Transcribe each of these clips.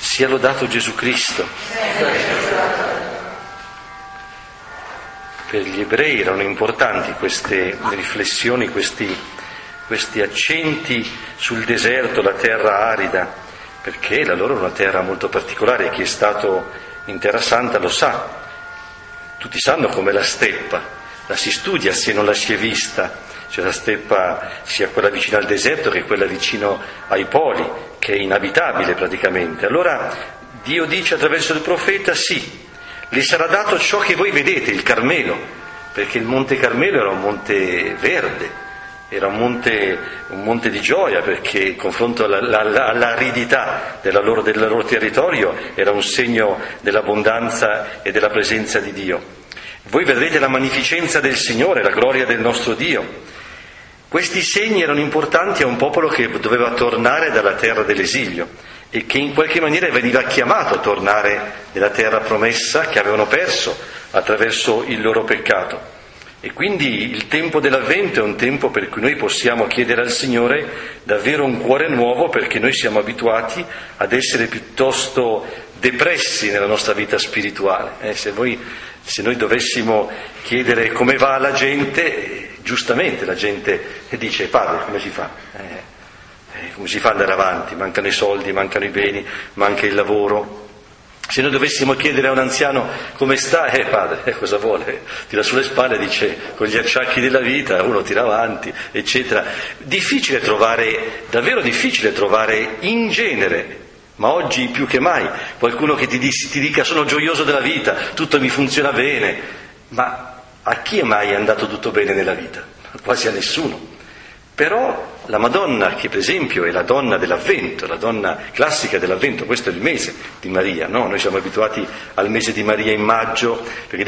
Sia lodato Gesù Cristo. Per gli ebrei erano importanti queste riflessioni, questi accenti sul deserto, la terra arida, perché la loro è una terra molto particolare. Chi è stato in Terra Santa lo sa. Tutti sanno com'è la steppa, la si studia se non la si è vista. Cioè la steppa sia quella vicina al deserto che quella vicino ai poli, che è inabitabile praticamente. Allora Dio dice attraverso il profeta: sì, le sarà dato ciò che voi vedete, il Carmelo, perché il Monte Carmelo era un monte verde, era un monte di gioia, perché in confronto all'aridità del loro territorio era un segno dell'abbondanza e della presenza di Dio. Voi vedrete la magnificenza del Signore, la gloria del nostro Dio. Questi segni erano importanti a un popolo che doveva tornare dalla terra dell'esilio e che in qualche maniera veniva chiamato a tornare nella terra promessa che avevano perso attraverso il loro peccato. E quindi il tempo dell'Avvento è un tempo per cui noi possiamo chiedere al Signore davvero un cuore nuovo, perché noi siamo abituati ad essere piuttosto depressi nella nostra vita spirituale. Se noi dovessimo chiedere come va la gente, giustamente la gente dice: padre, come si fa? Come si fa ad andare avanti? Mancano i soldi, mancano i beni, manca il lavoro. Se noi dovessimo chiedere a un anziano come sta, padre, cosa vuole? Tira sulle spalle, dice, con gli acciacchi della vita, uno tira avanti, eccetera. Davvero difficile trovare in genere, ma oggi più che mai, qualcuno che ti dica: sono gioioso della vita, tutto mi funziona bene. Ma a chi è mai andato tutto bene nella vita? Quasi a nessuno. Però la Madonna, che per esempio è la donna dell'Avvento, la donna classica dell'Avvento, questo è il mese di Maria, no? Noi siamo abituati al mese di Maria in maggio, perché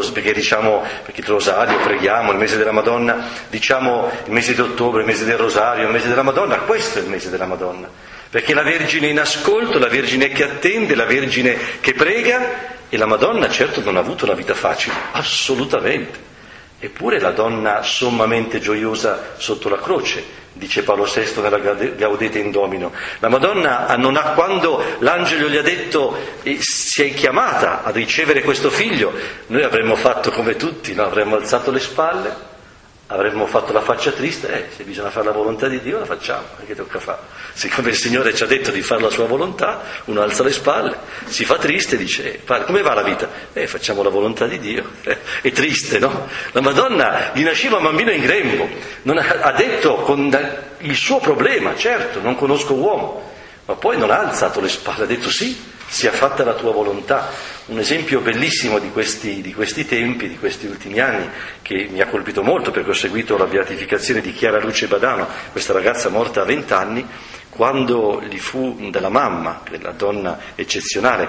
il rosario, preghiamo, il mese della Madonna, diciamo il mese di ottobre, il mese del rosario, il mese della Madonna. Questo è il mese della Madonna, perché la Vergine in ascolto, la Vergine che attende, la Vergine che prega. E la Madonna certo non ha avuto una vita facile, assolutamente. Eppure la donna sommamente gioiosa sotto la croce, dice Paolo VI nella Gaudete in Domino. La Madonna quando l'angelo gli ha detto: sei chiamata a ricevere questo figlio, noi avremmo fatto come tutti, no? Avremmo alzato le spalle, avremmo fatto la faccia triste. Se bisogna fare la volontà di Dio, la facciamo, che tocca fare? Siccome il Signore ci ha detto di fare la sua volontà, uno alza le spalle, si fa triste e dice: padre, come va la vita? Facciamo la volontà di Dio. È triste, no? La Madonna gli nasceva un bambino in grembo, ha detto con il suo problema: certo, non conosco uomo, ma poi non ha alzato le spalle, ha detto: sì, sia fatta la tua volontà. Un esempio bellissimo di questi tempi, di questi ultimi anni, che mi ha colpito molto, perché ho seguito la beatificazione di Chiara Luce Badano, questa ragazza morta a 20 anni, quando gli fu dalla mamma, quella donna eccezionale,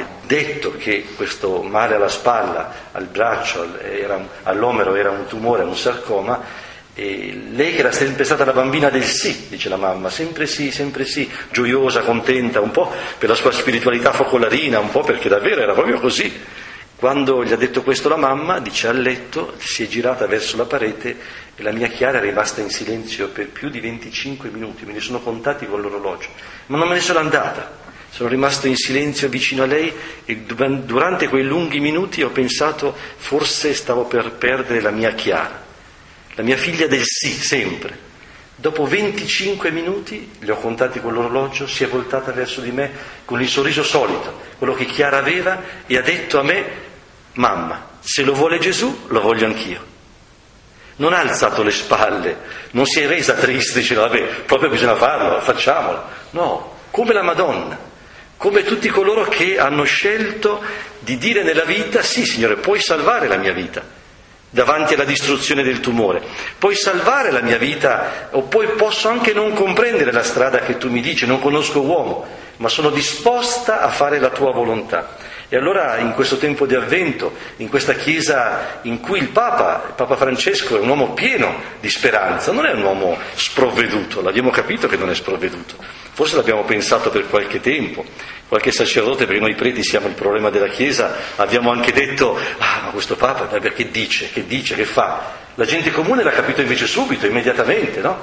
detto che questo male alla spalla, al braccio, all'omero era un tumore, un sarcoma. E lei, che era sempre stata la bambina del sì, dice la mamma, sempre sì, gioiosa, contenta, un po' per la sua spiritualità focolarina, un po' perché davvero era proprio così. Quando gli ha detto questo la mamma, dice, a letto si è girata verso la parete e la mia Chiara è rimasta in silenzio per più di 25 minuti, me li sono contati con l'orologio, ma non me ne sono andata. Sono rimasto in silenzio vicino a lei e durante quei lunghi minuti ho pensato: forse stavo per perdere la mia Chiara, la mia figlia del sì, sempre. Dopo 25 minuti, li ho contati con l'orologio, si è voltata verso di me con il sorriso solito, quello che Chiara aveva, e ha detto a me: mamma, se lo vuole Gesù, lo voglio anch'io. Non ha alzato le spalle, non si è resa triste, dice: vabbè, proprio bisogna farlo, facciamolo. No, come la Madonna, come tutti coloro che hanno scelto di dire nella vita: sì, Signore, puoi salvare la mia vita davanti alla distruzione del tumore, puoi salvare la mia vita, o poi posso anche non comprendere la strada che tu mi dici, non conosco uomo, ma sono disposta a fare la tua volontà. E allora in questo tempo di Avvento, in questa Chiesa in cui il Papa Francesco è un uomo pieno di speranza, non è un uomo sprovveduto, l'abbiamo capito che non è sprovveduto, forse l'abbiamo pensato per qualche tempo. Qualche sacerdote, perché noi preti siamo il problema della Chiesa, abbiamo anche detto: ma questo Papa perché dice, che fa? La gente comune l'ha capito invece subito, immediatamente, no?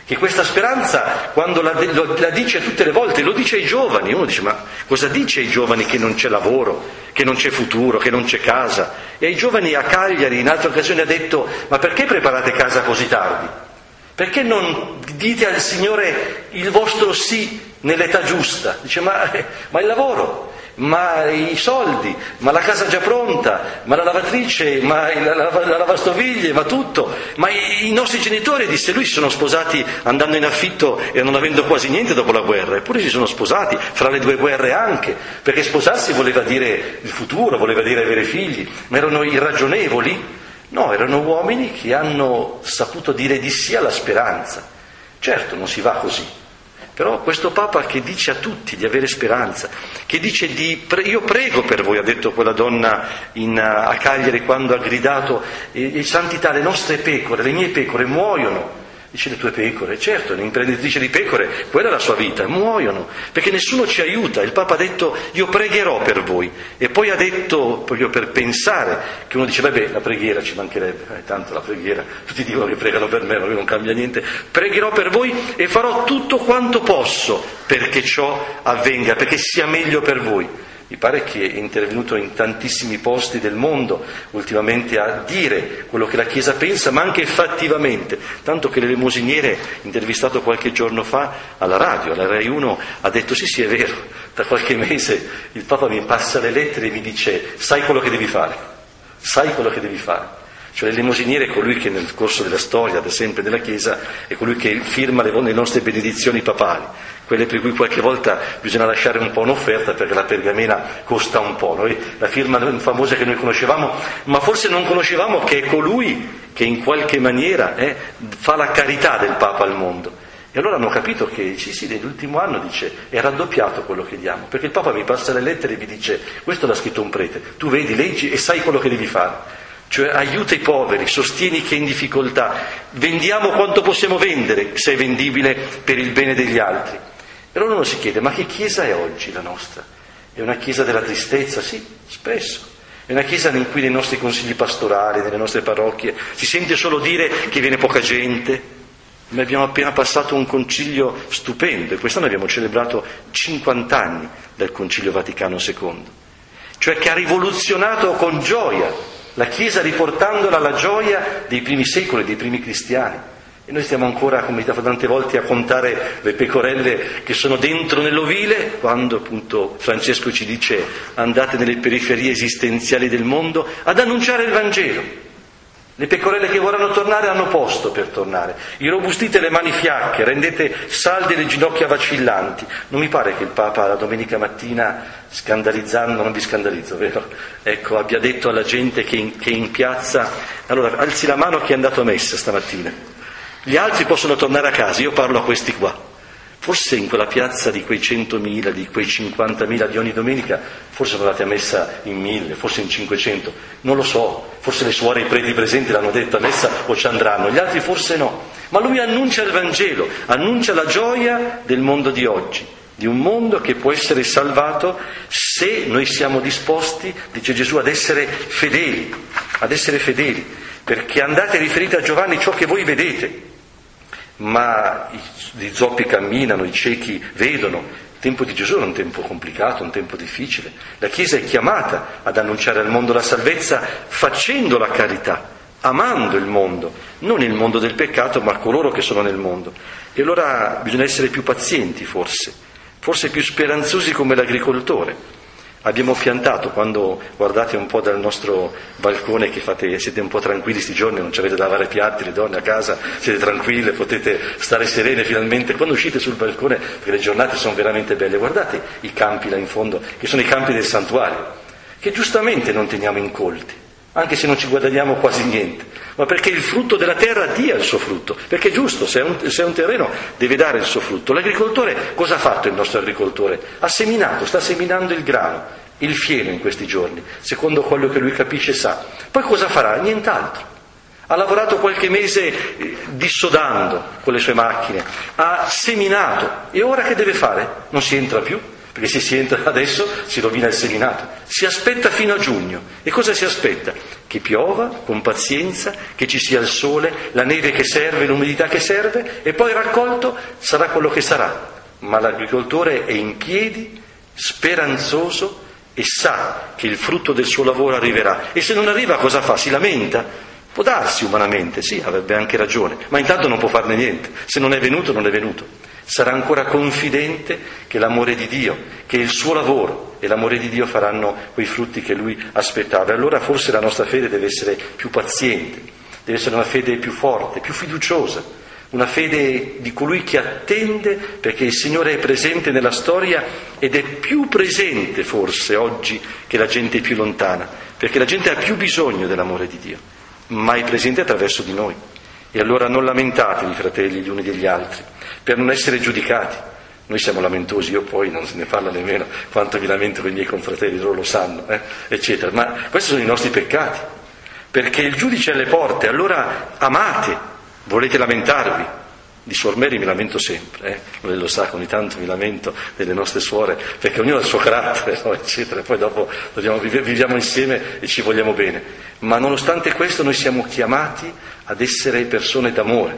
Che questa speranza, quando la dice tutte le volte, lo dice ai giovani. Uno dice, ma cosa dice ai giovani che non c'è lavoro, che non c'è futuro, che non c'è casa? E ai giovani a Cagliari in altre occasioni ha detto, ma perché preparate casa così tardi? Perché non dite al Signore il vostro sì nell'età giusta? Dice, ma il lavoro, ma i soldi, ma la casa già pronta, ma la lavatrice, ma la lavastoviglie, ma tutto. Ma i nostri genitori, disse lui, si sono sposati andando in affitto e non avendo quasi niente dopo la guerra, eppure si sono sposati, fra le due guerre anche, perché sposarsi voleva dire il futuro, voleva dire avere figli, ma erano irragionevoli? No, erano uomini che hanno saputo dire di sì alla speranza. Certo, non si va così. Però questo Papa che dice a tutti di avere speranza, che dice io prego per voi, ha detto quella donna a Cagliari quando ha gridato, santità, le nostre pecore, le mie pecore muoiono. Dice, le tue pecore, certo, un'imprenditrice di pecore, quella è la sua vita, muoiono, perché nessuno ci aiuta. Il Papa ha detto, io pregherò per voi. E poi ha detto, proprio per pensare, che uno dice, vabbè, la preghiera ci mancherebbe, tanto la preghiera, tutti dicono che pregano per me, ma non cambia niente. Pregherò per voi e farò tutto quanto posso perché ciò avvenga, perché sia meglio per voi. Mi pare che è intervenuto in tantissimi posti del mondo ultimamente a dire quello che la Chiesa pensa, ma anche fattivamente, tanto che l'elemosiniere, intervistato qualche giorno fa alla radio, alla Rai 1, ha detto sì è vero, tra qualche mese il Papa mi passa le lettere e mi dice sai quello che devi fare, Cioè l'elemosiniere è colui che nel corso della storia, da sempre della Chiesa, è colui che firma le nostre benedizioni papali, quelle per cui qualche volta bisogna lasciare un po' un'offerta perché la pergamena costa un po'. Noi la firma famosa che noi conoscevamo, ma forse non conoscevamo che è colui che in qualche maniera fa la carità del Papa al mondo. E allora hanno capito che sì, nell'ultimo anno, dice, è raddoppiato quello che diamo, perché il Papa mi passa le lettere e mi dice, questo l'ha scritto un prete, tu vedi, leggi e sai quello che devi fare. Cioè aiuta i poveri, sostieni chi è in difficoltà, vendiamo quanto possiamo vendere, se è vendibile, per il bene degli altri. E allora uno si chiede, ma che Chiesa è oggi la nostra? È una Chiesa della tristezza? Sì, spesso. È una Chiesa in cui nei nostri consigli pastorali, nelle nostre parrocchie, si sente solo dire che viene poca gente. Noi abbiamo appena passato un concilio stupendo e quest'anno abbiamo celebrato 50 anni dal Concilio Vaticano II, cioè che ha rivoluzionato con gioia la Chiesa, riportandola alla gioia dei primi secoli, dei primi cristiani. E noi stiamo ancora, come diciamo tante volte, a contare le pecorelle che sono dentro nell'ovile, quando appunto Francesco ci dice andate nelle periferie esistenziali del mondo ad annunciare il Vangelo. Le pecorelle che vorranno tornare hanno posto per tornare. Irrobustite le mani fiacche, rendete salde le ginocchia vacillanti. Non mi pare che il Papa la domenica mattina, scandalizzando, non vi scandalizzo, vero? Ecco, abbia detto alla gente che in piazza, allora alzi la mano chi è andato a messa stamattina. Gli altri possono tornare a casa, io parlo a questi qua. Forse in quella piazza di quei 100.000, di quei 50.000 di ogni domenica, forse sono andati a messa in 1.000, forse in 500, non lo so, forse le suore e i preti presenti l'hanno detto a messa o ci andranno, gli altri forse no. Ma lui annuncia il Vangelo, annuncia la gioia del mondo di oggi, di un mondo che può essere salvato se noi siamo disposti, dice Gesù, ad essere fedeli, perché andate e riferite a Giovanni ciò che voi vedete. Ma gli zoppi camminano, i ciechi vedono. Il tempo di Gesù è un tempo complicato, un tempo difficile. La Chiesa è chiamata ad annunciare al mondo la salvezza facendo la carità, amando il mondo, non il mondo del peccato, ma coloro che sono nel mondo. E allora bisogna essere più pazienti, forse più speranzosi come l'agricoltore. Abbiamo piantato, quando guardate un po' dal nostro balcone che siete un po' tranquilli sti giorni, non ci avete da lavare piatti, le donne a casa, siete tranquille, potete stare serene finalmente. Quando uscite sul balcone, perché le giornate sono veramente belle, guardate i campi là in fondo, che sono i campi del santuario, che giustamente non teniamo incolti, anche se non ci guadagniamo quasi niente, ma perché il frutto della terra dia il suo frutto, perché è giusto, se è un terreno deve dare il suo frutto. L'agricoltore, cosa ha fatto il nostro agricoltore? Ha seminato, sta seminando il grano, il fieno in questi giorni, secondo quello che lui capisce e sa. Poi cosa farà? Nient'altro. Ha lavorato qualche mese dissodando con le sue macchine, ha seminato e ora che deve fare? Non si entra più. Perché se si entra adesso si rovina il seminato. Si aspetta fino a giugno. E cosa si aspetta? che piova con pazienza, che ci sia il sole, la neve che serve, l'umidità che serve, e poi raccolto sarà quello che sarà. Ma l'agricoltore è in piedi, speranzoso, e sa che il frutto del suo lavoro arriverà. E se non arriva cosa fa? Si lamenta? Può darsi umanamente, sì, avrebbe anche ragione, ma intanto non può farne niente. Se non è venuto, non è venuto. Sarà ancora confidente che l'amore di Dio, che il suo lavoro e l'amore di Dio faranno quei frutti che lui aspettava. E allora forse la nostra fede deve essere più paziente, deve essere una fede più forte, più fiduciosa, una fede di colui che attende perché il Signore è presente nella storia ed è più presente forse oggi che la gente più lontana, perché la gente ha più bisogno dell'amore di Dio, ma è presente attraverso di noi. E allora non lamentatevi, fratelli, gli uni degli altri, per non essere giudicati. Noi siamo lamentosi, io poi non se ne parla nemmeno quanto mi lamento con i miei confratelli, loro lo sanno, eccetera. Ma questi sono i nostri peccati, perché il giudice è alle porte. Allora amate. Volete lamentarvi? Di Suor Mary mi lamento sempre, lei lo sa, ogni tanto mi lamento delle nostre suore, perché ognuno ha il suo carattere, no? Eccetera, poi dopo viviamo insieme e ci vogliamo bene. Ma nonostante questo noi siamo chiamati ad essere persone d'amore,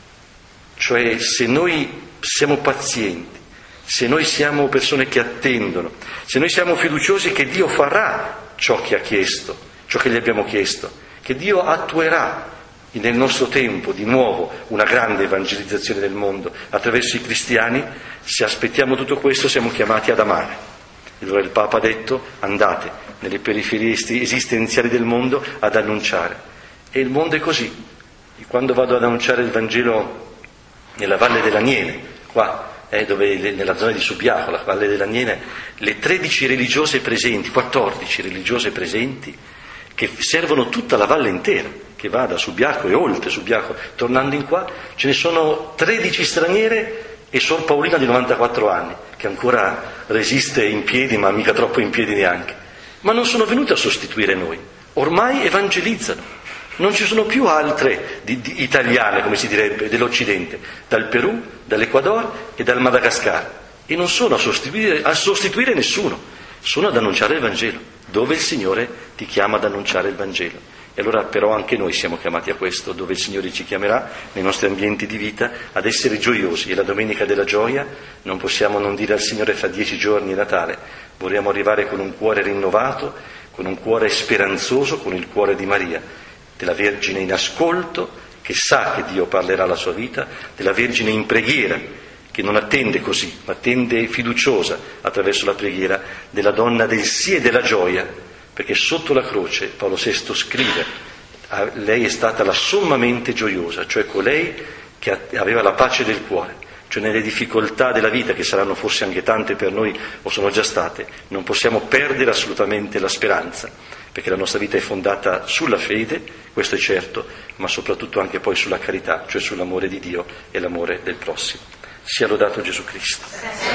cioè se noi siamo pazienti, se noi siamo persone che attendono, se noi siamo fiduciosi che Dio farà ciò che ha chiesto, ciò che gli abbiamo chiesto, che Dio attuerà nel nostro tempo di nuovo una grande evangelizzazione del mondo attraverso i cristiani, se aspettiamo tutto questo siamo chiamati ad amare. E allora il Papa ha detto: andate nelle periferie esistenziali del mondo ad annunciare. E il mondo è così. Quando vado ad annunciare il Vangelo nella Valle dell'Aniene, qua nella zona di Subiaco, la Valle dell'Aniene, le 13 religiose presenti, 14 religiose presenti, che servono tutta la valle intera, che va da Subiaco e oltre Subiaco, tornando in qua, ce ne sono 13 straniere e Sor Paolina di 94 anni, che ancora resiste in piedi, ma mica troppo in piedi neanche. Ma non sono venute a sostituire noi, ormai evangelizzano. Non ci sono più altre italiane, come si direbbe, dell'Occidente, dal Perù, dall'Ecuador e dal Madagascar. E non sono a sostituire nessuno, sono ad annunciare il Vangelo, dove il Signore ti chiama ad annunciare il Vangelo. E allora però anche noi siamo chiamati a questo, dove il Signore ci chiamerà, nei nostri ambienti di vita, ad essere gioiosi. E la Domenica della Gioia non possiamo non dire al Signore: fra 10 giorni è Natale, vorremmo arrivare con un cuore rinnovato, con un cuore speranzoso, con il cuore di Maria, della Vergine in ascolto, che sa che Dio parlerà la sua vita, della Vergine in preghiera, che non attende così, ma attende fiduciosa attraverso la preghiera, della donna del sì e della gioia, perché sotto la croce Paolo VI scrive: lei è stata la sommamente gioiosa, cioè colei che aveva la pace del cuore, cioè nelle difficoltà della vita, che saranno forse anche tante per noi o sono già state, non possiamo perdere assolutamente la speranza, perché la nostra vita è fondata sulla fede, questo è certo, ma soprattutto anche poi sulla carità, cioè sull'amore di Dio e l'amore del prossimo. Sia lodato Gesù Cristo.